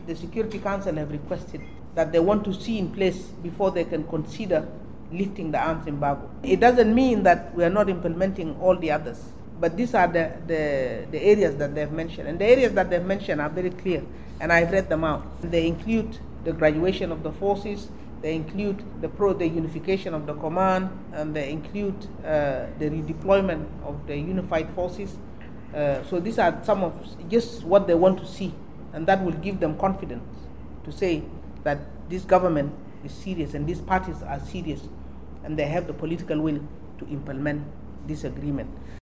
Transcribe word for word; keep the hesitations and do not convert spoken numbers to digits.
the Security Council have requested that they want to see in place before they can consider lifting the arms embargo. It doesn't mean that we are not implementing all the others, but these are the, the, the areas that they've mentioned. And the areas that they've mentioned are very clear, and I've read them out. They include the graduation of the forces, they include the, pro, the unification of the command, and they include uh, the redeployment of the unified forces. Uh, so these are some of just what they want to see, and that will give them confidence to say that this government is serious and these parties are serious and they have the political will to implement this agreement.